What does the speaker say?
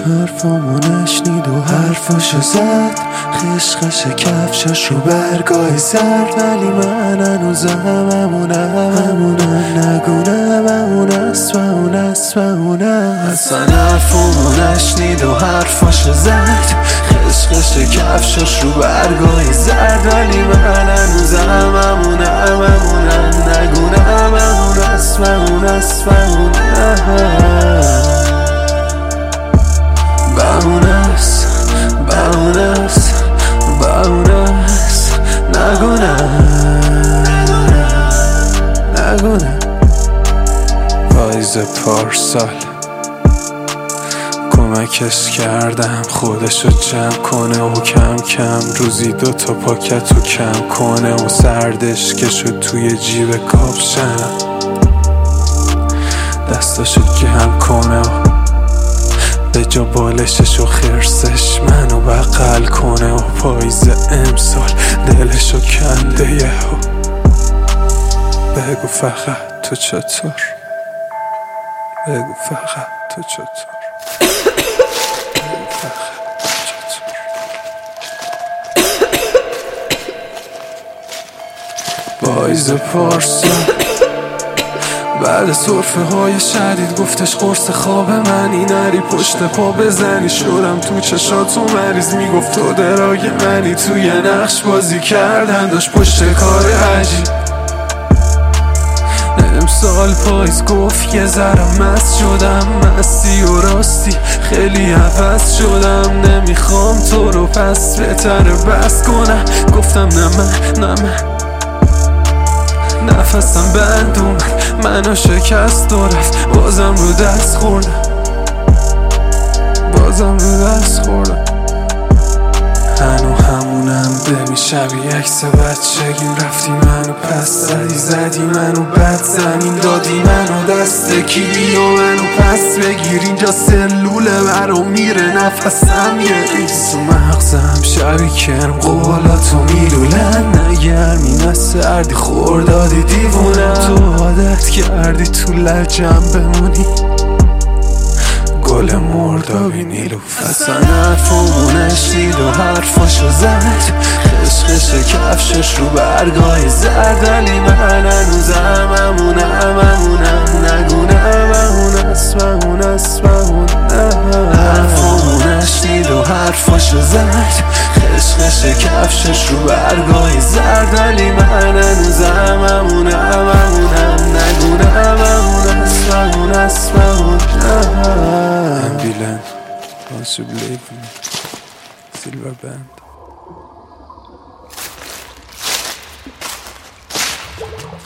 حرفامو نشنید و حرفاشو زد، خشخش کفشش رو برگاه زرد. ولی من هنوزم همونم نگونم، همون است و اون است و اونم. اصلا حرفامو نشنید و حرفاشو زد، خشخش کفشش رو برگاه زرد. ولی من هنوزم همونم نگونم، همون است و اون است و اونم. بهونست نگونم. پاییز پارسال کمکش کردم خودشو جمع کنه و کم کم روزی 2 تا پاکتو کم کنه و سردش که شد توی جیب کاپشنم، دستاشو گم کنه و به جا بالشش و خرسش منو بغل کنه و پاییز امسال دلشو کنده یهو. بگو فقط تو چطور، بگو فقط تو چطور، بگو فقط تو چطور. پاییز پارسال بعد سرفه های شدید گفتش قرص خواب منی، نری پشت پا بزنی. شدم تو چشاتو مریض، میگفت تو دراگ منی. توی نقش بازی کردن داشت پشت کار عجیب. امسال پاییز گفت یه ذره مست شدم، مستی و راستی خیلی عوض شدم. نمیخوام تو رو پس بهتره بس کنم. گفتم نه من نفسم بند اومد، منو شکست و رفت. بازم رو دست خوردم. هنو همونم ببین شبیه عکس بچگیم. رفتی منو پس زدی منو بد زمین دادی منو دست کی و منو پس بگیر. اینجا سلوله برام میره نفسم یه ریز تو مغزم. شبی کرم قولاتو میلولن، نگرمی نه سردی خوردادی دیوونه. تو عادت کردی تو لجم بمونی، گل مردابی نیلوفر. اصلا حرفامو نشنید و حرفاشو زد، خشخش کفشش رو برگاه زرد. ولی من هنوزم همونم نگونم، همون است و اون است و اونم. حرفامو نشنید و حرفاشو زد، خشخش کفشش رو برگاه زرد. ولی من هنوزم همونم نگونم، همون است و اون است و اونم. Once you believe in me, Silver Band.